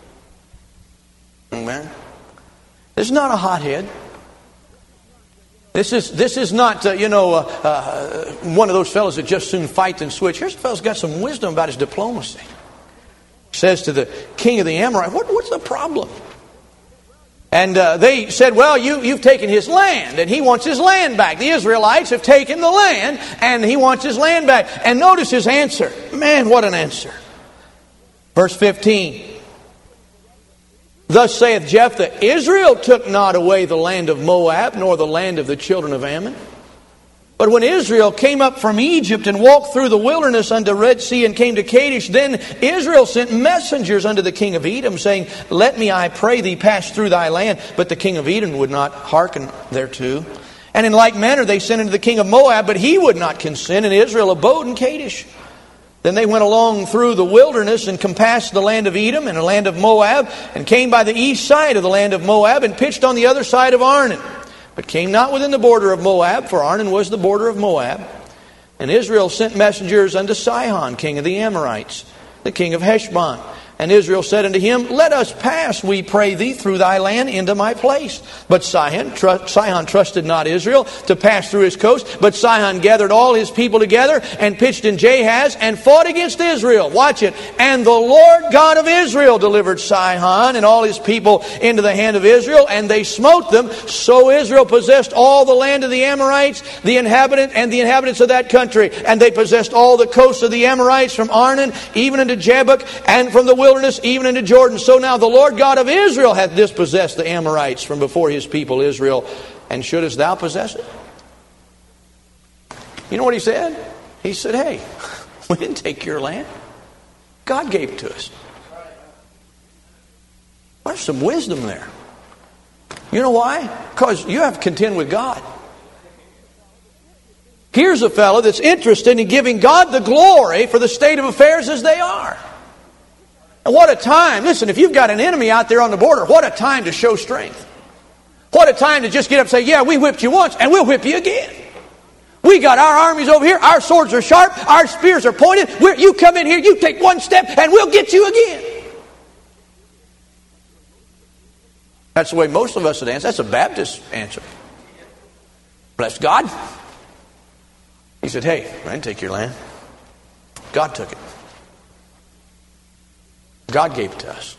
Amen. This is not a hothead. This is this is not, uh, you know, uh, uh, one of those fellows that just soon fight and switch. Here's a fellow's got some wisdom about his diplomacy. Says to the king of the Amorites, what, what's the problem? And uh, they said, well, you, you've taken his land, and he wants his land back. The Israelites have taken the land, and he wants his land back. And notice his answer. Man, what an answer. Verse fifteen. Thus saith Jephthah, Israel took not away the land of Moab, nor the land of the children of Ammon. But when Israel came up from Egypt and walked through the wilderness unto Red Sea and came to Kadesh, then Israel sent messengers unto the king of Edom, saying, Let me, I pray thee, pass through thy land. But the king of Edom would not hearken thereto. And in like manner they sent unto the king of Moab, but he would not consent, and Israel abode in Kadesh. Then they went along through the wilderness and compassed the land of Edom and the land of Moab, and came by the east side of the land of Moab, and pitched on the other side of Arnon, but came not within the border of Moab, for Arnon was the border of Moab. And Israel sent messengers unto Sihon, king of the Amorites, the king of Heshbon. And Israel said unto him, Let us pass, we pray thee, through thy land into my place. But Sihon, tr- Sihon trusted not Israel to pass through his coast. But Sihon gathered all his people together and pitched in Jahaz and fought against Israel. Watch it. And the Lord God of Israel delivered Sihon and all his people into the hand of Israel, and they smote them. So Israel possessed all the land of the Amorites, the inhabitant and the inhabitants of that country. And they possessed all the coasts of the Amorites from Arnon even unto Jabbok, and from the wilderness even into Jordan. So now the Lord God of Israel hath dispossessed the Amorites from before his people Israel. And shouldest thou possess it? You know what he said? He said, hey, we didn't take your land. God gave it to us. There's some wisdom there. You know why? Because you have to contend with God. Here's a fellow that's interested in giving God the glory for the state of affairs as they are. And what a time. Listen, if you've got an enemy out there on the border, what a time to show strength. What a time to just get up and say, yeah, we whipped you once and we'll whip you again. We got our armies over here. Our swords are sharp. Our spears are pointed. We're, you come in here, you take one step and we'll get you again. That's the way most of us would answer. That's a Baptist answer. Bless God. He said, hey, I didn't take your land. God took it. God gave it to us.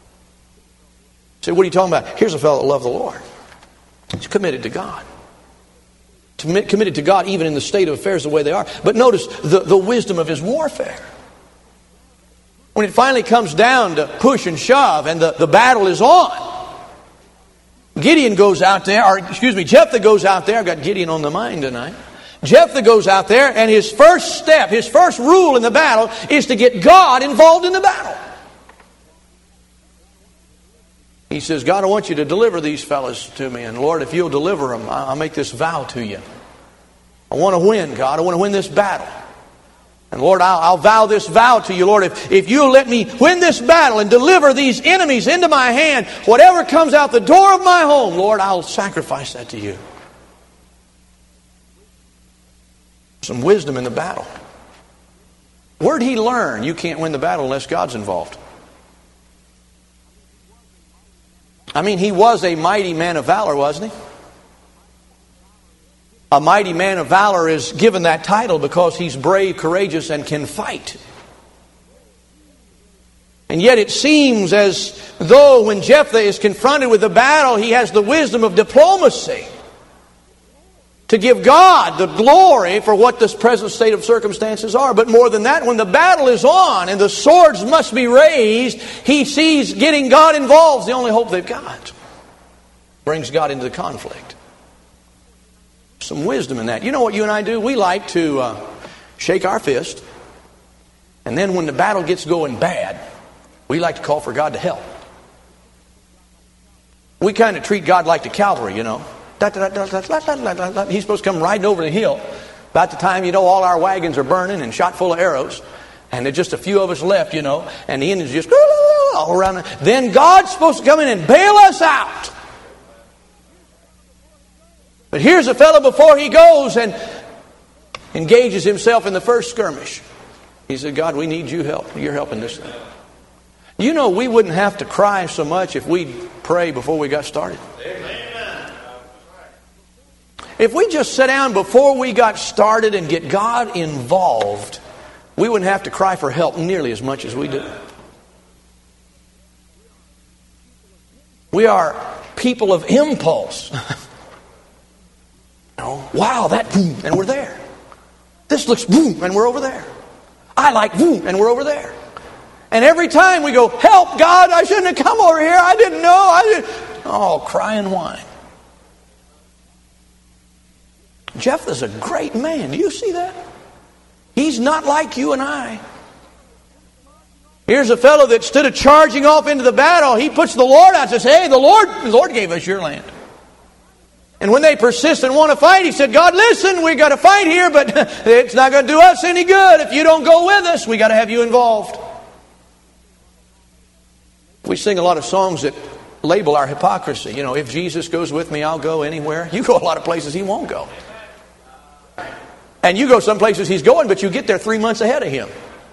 So what are you talking about? Here's a fellow that loved the Lord. He's committed to God. Committed to God even in the state of affairs the way they are. But notice the, the wisdom of his warfare. When it finally comes down to push and shove and the, the battle is on, Gideon goes out there, or excuse me, Jephthah goes out there. I've got Gideon on the mind tonight. Jephthah goes out there, and his first step, his first rule in the battle is to get God involved in the battle. He says, God, I want you to deliver these fellas to me. And Lord, if you'll deliver them, I'll make this vow to you. I want to win, God. I want to win this battle. And Lord, I'll, I'll vow this vow to you, Lord. If, if you'll let me win this battle and deliver these enemies into my hand, whatever comes out the door of my home, Lord, I'll sacrifice that to you. Some wisdom in the battle. Where'd he learn you can't win the battle unless God's involved? I mean, he was a mighty man of valor, wasn't he? A mighty man of valor is given that title because he's brave, courageous, and can fight. And yet it seems as though when Jephthah is confronted with the battle, he has the wisdom of diplomacy to give God the glory for what this present state of circumstances are. But more than that, when the battle is on and the swords must be raised, he sees getting God involved is the only hope they've got. Brings God into the conflict. Some wisdom in that. You know what you and I do? We like to uh, shake our fist, and then when the battle gets going bad, we like to call for God to help. We kind of treat God like the cavalry, you know. He's supposed to come riding over the hill. About the time, you know, all our wagons are burning and shot full of arrows. And there's just a few of us left, you know. And the Indians just all around. Then God's supposed to come in and bail us out. But here's a fellow before he goes and engages himself in the first skirmish. He said, God, we need you help. You're helping this thing. You know, we wouldn't have to cry so much if we'd pray before we got started. Amen. If we just sat down before we got started and get God involved, we wouldn't have to cry for help nearly as much as we do. We are people of impulse. Oh, wow, that boom, and we're there. This looks boom, and we're over there. I like boom, and we're over there. And every time we go, help, God, I shouldn't have come over here. I didn't know. I didn't. Oh, cry and whine. Jephthah's a great man. Do you see that? He's not like you and I. Here's a fellow that instead of charging off into the battle, he puts the Lord out and says, hey, the Lord, the Lord gave us your land. And when they persist and want to fight, he said, God, listen, we got to fight here, but it's not going to do us any good if you don't go with us. We got to have you involved. We sing a lot of songs that label our hypocrisy. You know, if Jesus goes with me, I'll go anywhere. You go a lot of places he won't go. And you go some places he's going, but you get there three months ahead of him.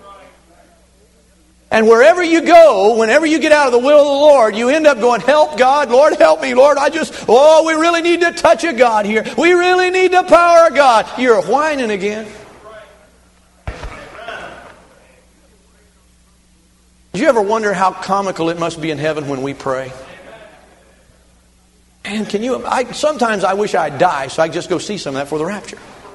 And wherever you go, whenever you get out of the will of the Lord, you end up going, help God, Lord, help me, Lord, I just, oh, we really need the touch of God here. We really need the power of God. You're whining again. Did you ever wonder how comical it must be in heaven when we pray? And can you, I, sometimes I wish I'd die so I could just go see some of that for the rapture.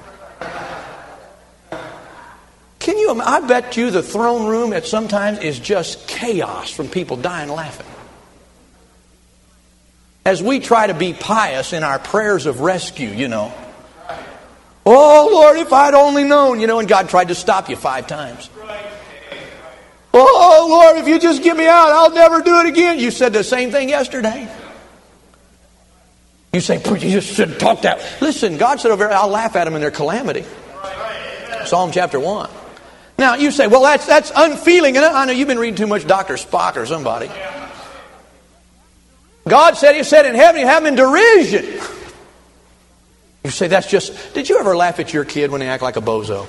Can you, I bet you the throne room at sometimes is just chaos from people dying laughing. As we try to be pious in our prayers of rescue, you know. Oh, Lord, if I'd only known, you know, and God tried to stop you five times. Oh, Lord, if you just get me out, I'll never do it again. You said the same thing yesterday. You say, you just shouldn't talk that. Listen, God said over there, I'll laugh at them in their calamity. Psalm chapter one. Now, you say, well, that's that's unfeeling. And I know you've been reading too much Doctor Spock or somebody. God said, He said in heaven, you have them in derision. You say, that's just... Did you ever laugh at your kid when they act like a bozo?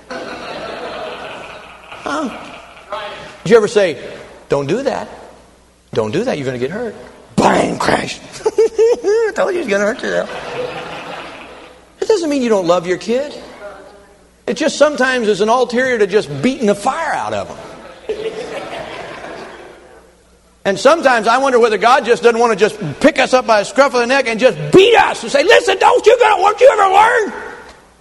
Huh? Did you ever say, don't do that. Don't do that, you're going to get hurt. Bang, crash. I told you he's going to hurt yourself. It doesn't mean you don't love your kid. It just sometimes is an ulterior to just beating the fire out of them. And sometimes I wonder whether God just doesn't want to just pick us up by the scruff of the neck and just beat us and say, listen, don't you go, won't you ever learn?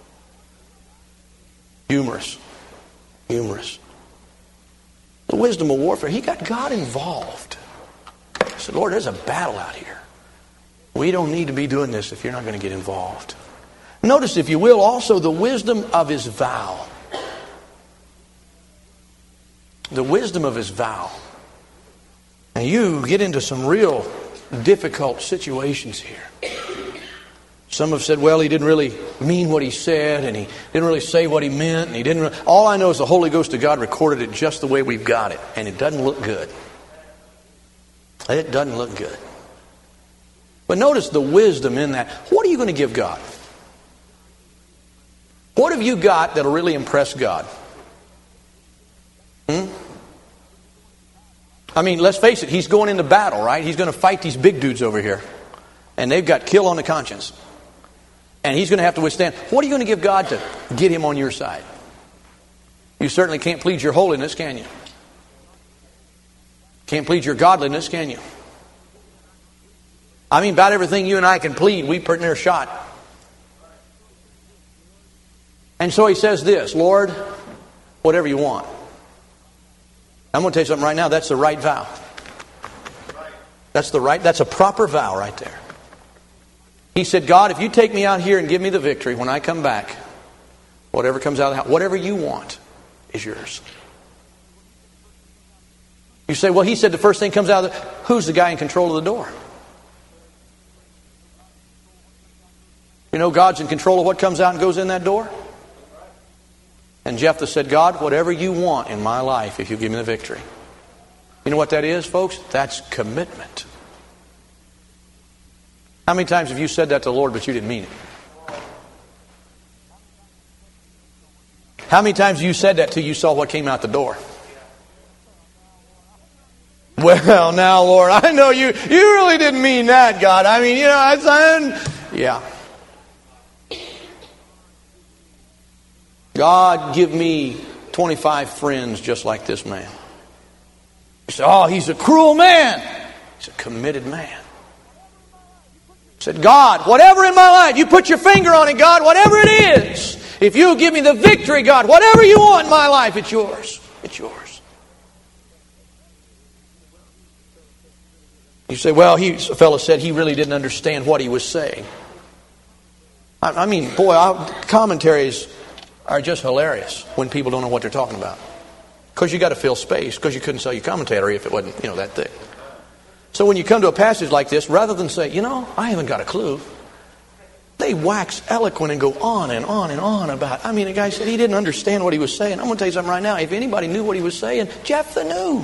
Humorous. Humorous. The wisdom of warfare. He got God involved. He said, Lord, there's a battle out here. We don't need to be doing this if you're not going to get involved. Notice, if you will, also the wisdom of his vow. The wisdom of his vow. And you get into some real difficult situations here. Some have said, well, he didn't really mean what he said, and he didn't really say what he meant, and he didn't really... All I know is the Holy Ghost of God recorded it just the way we've got it, and it doesn't look good. It doesn't look good. But notice the wisdom in that. What are you going to give God? What have you got that'll really impress God? Hmm? I mean, let's face it, he's going into battle, right? He's going to fight these big dudes over here. And they've got kill on the conscience. And he's going to have to withstand. What are you going to give God to get him on your side? You certainly can't plead your holiness, can you? Can't plead your godliness, can you? I mean, about everything you and I can plead, we pretty near shot. And so he says this, Lord, whatever you want. I'm going to tell you something right now. That's the right vow. That's the right, that's a proper vow right there. He said, God, if you take me out here and give me the victory when I come back, whatever comes out of the house, whatever you want is yours. You say, well, he said the first thing comes out of the... Who's the guy in control of the door? You know God's in control of what comes out and goes in that door? And Jephthah said, God, whatever you want in my life, if you give me the victory. You know what that is, folks? That's commitment. How many times have you said that to the Lord, but you didn't mean it? How many times have you said that till you saw what came out the door? Well, now, Lord, I know you, you really didn't mean that, God. I mean, you know, I, I yeah. God, give me twenty-five friends just like this man. You say, oh, he's a cruel man. He's a committed man. He said, God, whatever in my life, you put your finger on it, God, whatever it is. If you give me the victory, God, whatever you want in my life, it's yours. It's yours. You say, well, he, a fellow said he really didn't understand what he was saying. I, I mean, boy, our commentaries are just hilarious when people don't know what they're talking about. Because you got to fill space, because you couldn't sell your commentary if it wasn't, you know, that thick. So when you come to a passage like this, rather than say, you know, I haven't got a clue, they wax eloquent and go on and on and on about, I mean, the guy said he didn't understand what he was saying. I'm going to tell you something right now. If anybody knew what he was saying, Jephthah knew.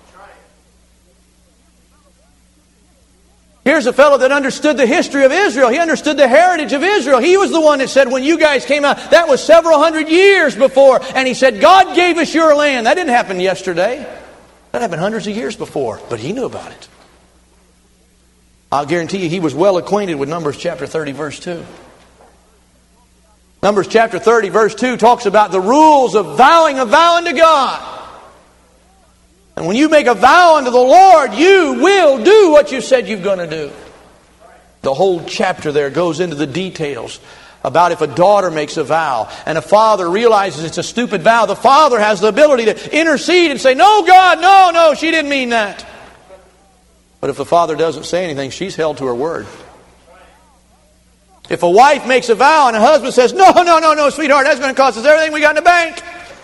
Here's a fellow that understood the history of Israel. He understood the heritage of Israel. He was the one that said, when you guys came out, that was several hundred years before. And he said, God gave us your land. That didn't happen yesterday. That happened hundreds of years before. But he knew about it. I'll guarantee you he was well acquainted with Numbers chapter thirty, verse two. Numbers chapter thirty, verse two talks about the rules of vowing a vow unto God. And when you make a vow unto the Lord, you will do what you said you're going to do. The whole chapter there goes into the details about if a daughter makes a vow and a father realizes it's a stupid vow, the father has the ability to intercede and say, no, God, no, no, she didn't mean that. But if the father doesn't say anything, she's held to her word. If a wife makes a vow and a husband says, no, no, no, no, sweetheart, that's going to cost us everything we got in the bank.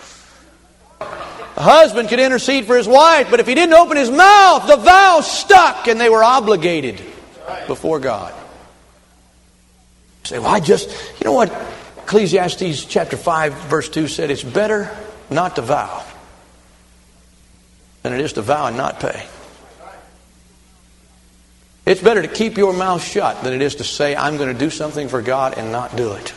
A husband could intercede for his wife, but if he didn't open his mouth, the vow stuck and they were obligated before God. You say, well, I just, you know what Ecclesiastes chapter five, verse two said? It's better not to vow than it is to vow and not pay. It's better to keep your mouth shut than it is to say, I'm going to do something for God and not do it.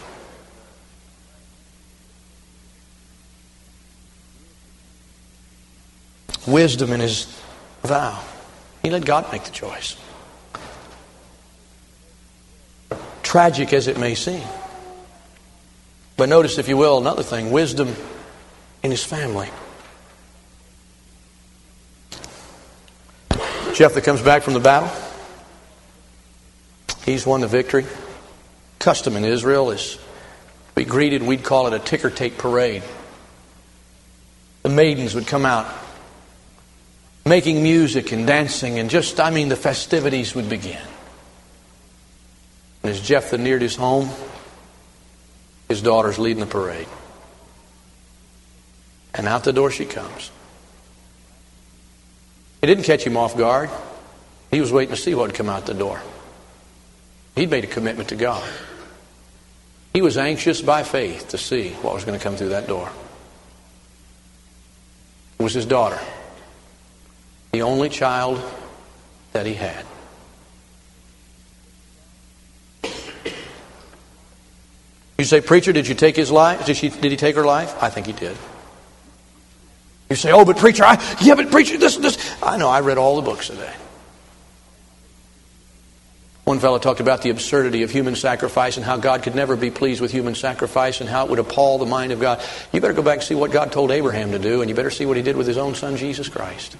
Wisdom in his vow. He let God make the choice. Tragic as it may seem. But notice, if you will, another thing. Wisdom in his family. Jephthah comes back from the battle. He's won the victory. Custom in Israel is, we greeted, we'd call it a ticker tape parade. The maidens would come out making music and dancing and just, I mean, the festivities would begin. And as Jephthah neared his home, his daughter's leading the parade. And out the door she comes. It didn't catch him off guard. He was waiting to see what would come out the door. He'd made a commitment to God. He was anxious by faith to see what was going to come through that door. It was his daughter. The only child that he had. You say, preacher, did you take his life? Did, she, did he take her life? I think he did. You say, oh, but preacher, I, yeah, but preacher, this, this. I know, I read all the books today. One fellow talked about the absurdity of human sacrifice and how God could never be pleased with human sacrifice and how it would appall the mind of God. You better go back and see what God told Abraham to do, and you better see what he did with his own son, Jesus Christ.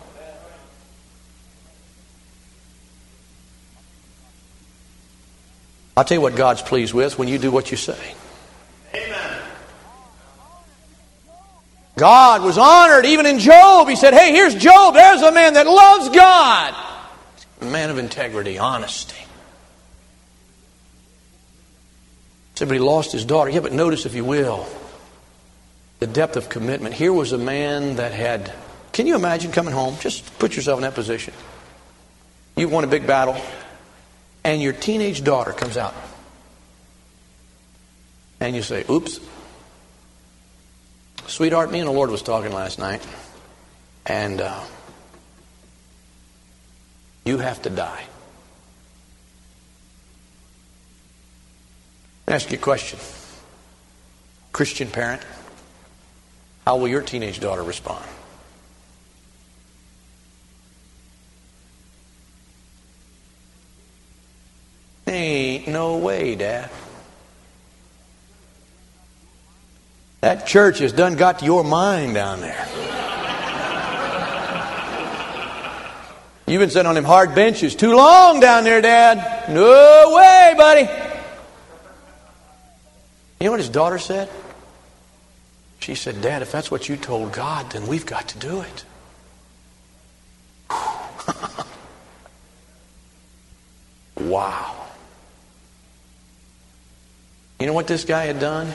I'll tell you what God's pleased with when you do what you say. Amen. God was honored even in Job. He said, hey, here's Job. There's a man that loves God. A man of integrity, honesty. Somebody lost his daughter. Yeah, but notice, if you will, the depth of commitment. Here was a man that had, can you imagine coming home? Just put yourself in that position. You've won a big battle. And your teenage daughter comes out. And you say, oops. Sweetheart, me and the Lord was talking last night. And uh, you have to die. Let me ask you a question. Christian parent, how will your teenage daughter respond? Ain't no way, Dad. That church has done got to your mind down there. You've been sitting on them hard benches too long down there, Dad. No way, buddy. You know what his daughter said? She said, Dad, if that's what you told God, then we've got to do it. wow. You know what this guy had done?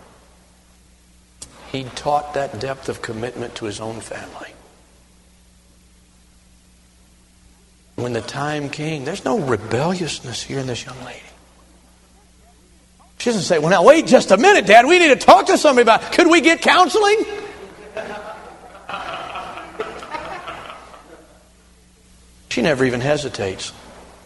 He taught that depth of commitment to his own family. When the time came, there's no rebelliousness here in this young lady. She doesn't say, well, now wait just a minute, Dad. We need to talk to somebody about it. Could we get counseling? She never even hesitates.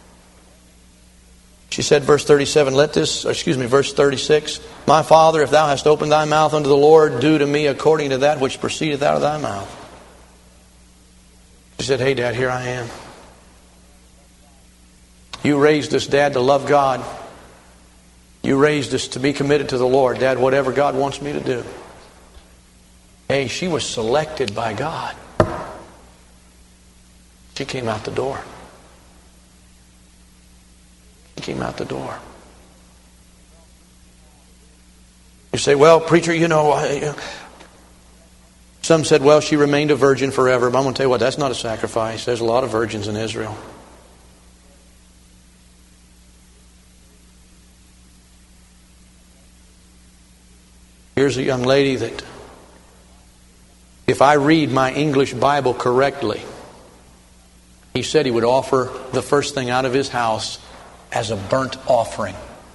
She said, verse thirty-seven, let this, or excuse me, verse thirty-six, my Father, if thou hast opened thy mouth unto the Lord, do to me according to that which proceedeth out of thy mouth. She said, hey, Dad, here I am. You raised us, Dad, to love God. You raised us to be committed to the Lord. Dad, whatever God wants me to do. Hey, she was selected by God. She came out the door. She came out the door. You say, well, preacher, you know, I, some said, well, she remained a virgin forever. But I'm going to tell you what, that's not a sacrifice. There's a lot of virgins in Israel. Here's a young lady that, if I read my English Bible correctly, he said he would offer the first thing out of his house as a burnt offering.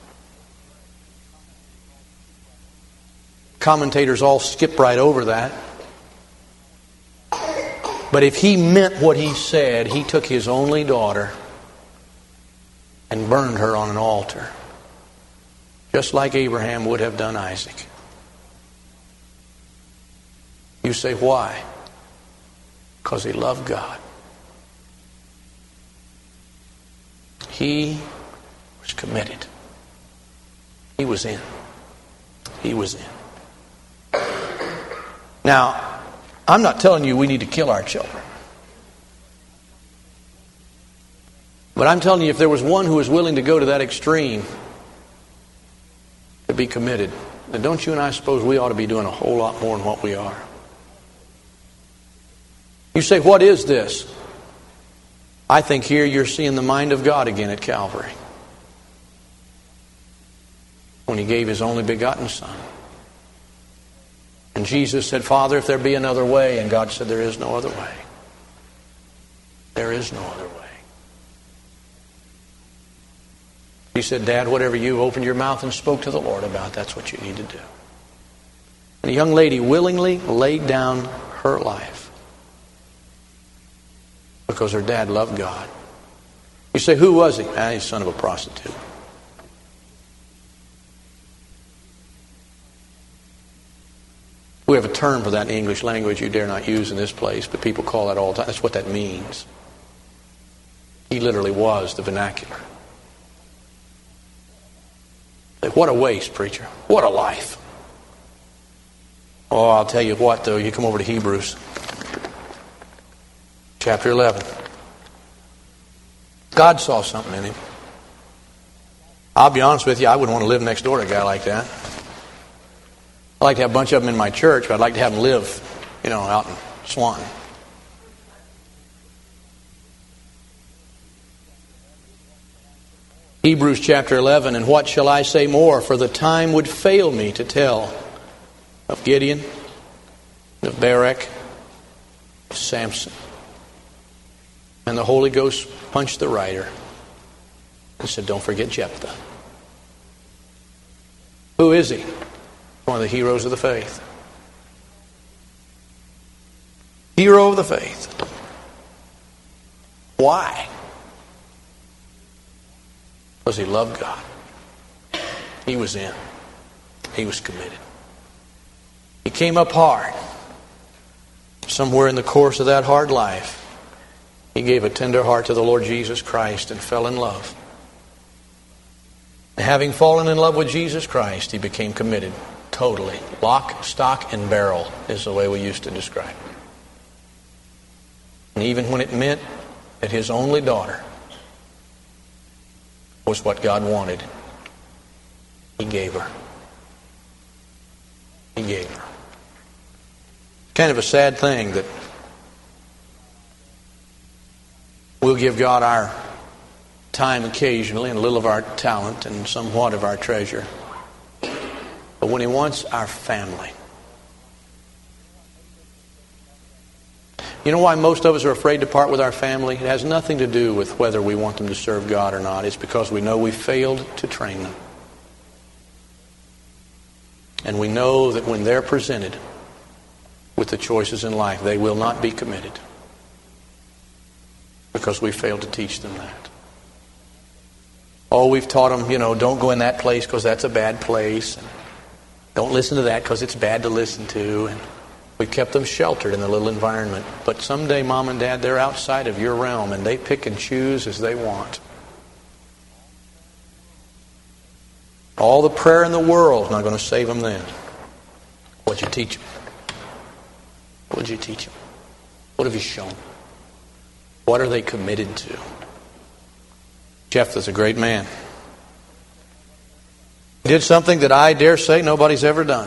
Commentators all skip right over that. But if he meant what he said, he took his only daughter and burned her on an altar, just like Abraham would have done Isaac. You say, why? Because he loved God. He was committed. He was in. He was in. Now, I'm not telling you we need to kill our children. But I'm telling you, if there was one who was willing to go to that extreme to be committed, then don't you and I suppose we ought to be doing a whole lot more than what we are? You say, what is this? I think here you're seeing the mind of God again at Calvary, when He gave His only begotten Son. And Jesus said, Father, if there be another way, and God said, there is no other way. There is no other way. He said, Dad, whatever you opened your mouth and spoke to the Lord about, that's what you need to do. And a young lady willingly laid down her life because her dad loved God. You say, who was he? Ah, he's the son of a prostitute. We have a term for that in the English language you dare not use in this place, but people call that all the time. That's what that means. He literally was the vernacular. What a waste, preacher. What a life. Oh, I'll tell you what, though. You come over to Hebrews chapter eleven. God saw something in him. I'll be honest with you, I wouldn't want to live next door to a guy like that. I'd like to have a bunch of them in my church, but I'd like to have them live, you know, out in Swanton. Hebrews chapter eleven, and what shall I say more? For the time would fail me to tell of Gideon, of Barak, of Samson. And the Holy Ghost punched the writer and said, don't forget Jephthah. Who is he? One of the heroes of the faith. Hero of the faith. Why? Because he loved God. He was in. He was committed. He came up hard. Somewhere in the course of that hard life, he gave a tender heart to the Lord Jesus Christ and fell in love. And having fallen in love with Jesus Christ, he became committed totally. Lock, stock, and barrel is the way we used to describe it. And even when it meant that his only daughter was what God wanted, he gave her. He gave her. Kind of a sad thing that we'll give God our time occasionally and a little of our talent and somewhat of our treasure. But when He wants our family. You know why most of us are afraid to part with our family? It has nothing to do with whether we want them to serve God or not. It's because we know we failed to train them. And we know that when they're presented with the choices in life, they will not be committed. Because we failed to teach them that. Oh, we've taught them, you know, don't go in that place because that's a bad place. And don't listen to that because it's bad to listen to. And we've kept them sheltered in the little environment. But someday, Mom and Dad, they're outside of your realm and they pick and choose as they want. All the prayer in the world is not going to save them then. What'd you teach them? What did you teach them? What have you shown them? What are they committed to? Jephthah's a great man. He did something that I dare say nobody's ever done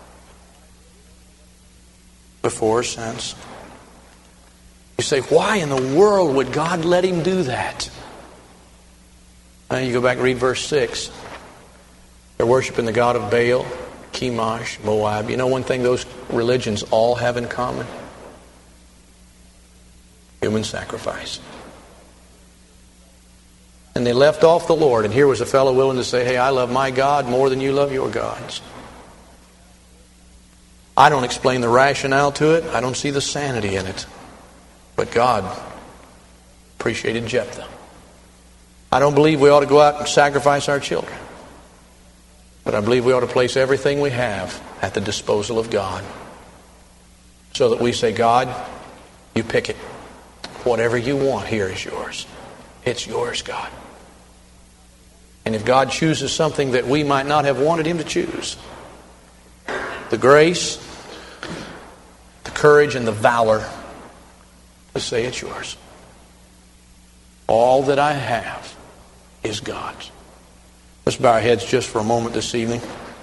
before or since. You say, why in the world would God let him do that? Now you go back and read verse six. They're worshiping the god of Baal, Chemosh, Moab. You know one thing those religions all have in common? Human sacrifice. And they left off the Lord. And here was a fellow willing to say, hey, I love my God more than you love your gods. I don't explain the rationale to it. I don't see the sanity in it. But God appreciated Jephthah. I don't believe we ought to go out and sacrifice our children. But I believe we ought to place everything we have at the disposal of God. So that we say, God, you pick it. Whatever you want here is yours. It's yours, God. And if God chooses something that we might not have wanted Him to choose, the grace, the courage, and the valor to say it's yours. All that I have is God's. Let's bow our heads just for a moment this evening.